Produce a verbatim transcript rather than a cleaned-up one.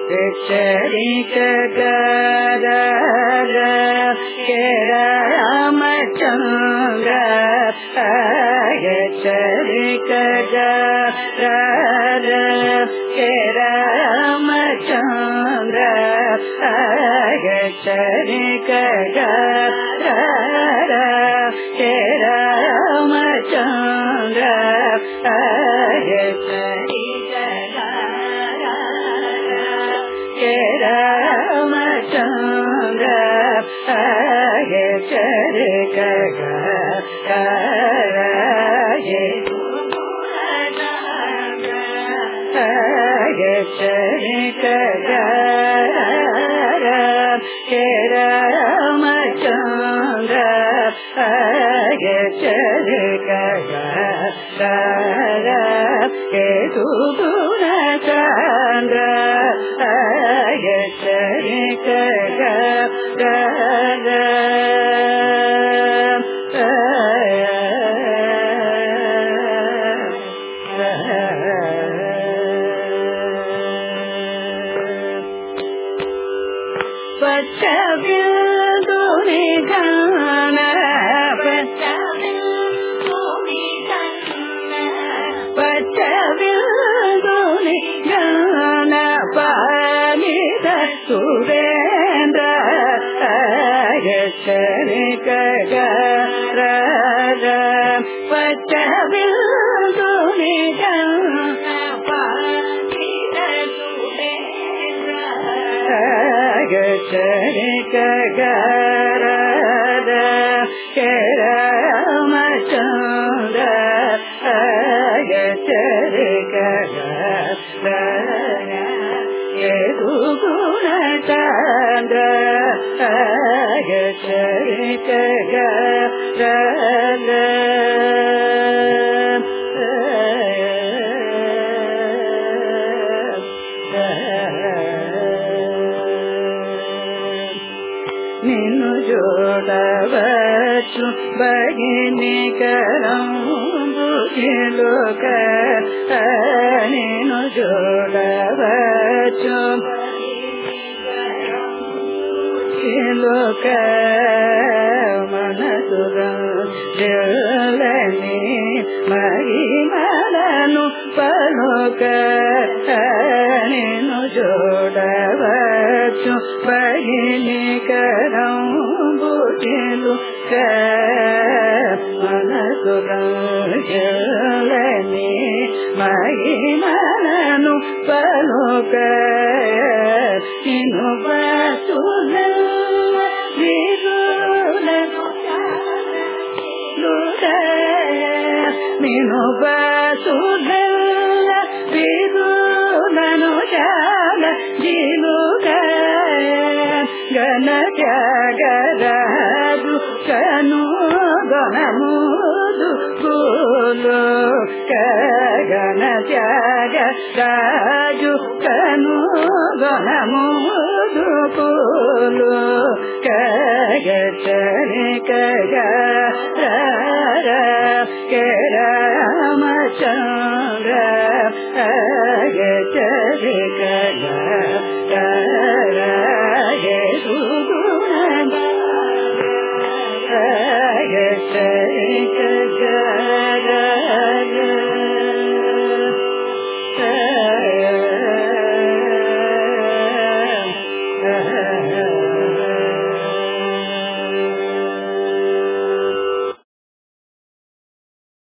ராமச்சந்திர எச்சரிக்க ராமச்சந்திர எச்சரிக்க ராமச்சந்திர ராமச்சந்திர எச்சரிக்க எச்சரிக்க ராமச்சந்திர எச்சரிக்க கேதுகுணச்சந்திர எச்சரிக்க பச்சவிந்து நிகன பச்சவிந்து நிகன பாலித சுரேந்திர எச்சரிக்க பச்சவிந்து நிகன பாலித சுரேந்திர எச்சரிக்க ராமச்சந்திர எச்சரிக்க கேதுகுணச்சந்திர எச்சரிக்க నిన్ను చూడవచ్చు భగిని కరంబులోక నిన్ను చూడవచ్చు లోక మనసులని మహిమలను పలుక నిన్ను చూడవచ్చు భగిని కరంబులోక మనసులని మహిమలను పలుక నిన్ను బతుల నిను బసుల విరులను చాల జీలుక గణ త్యాగరాజు కను గణముదు పూలు గణ త్యాగ రాజు కను గణముదు పూలు కగచరిక రామచంద్ర అగచరిక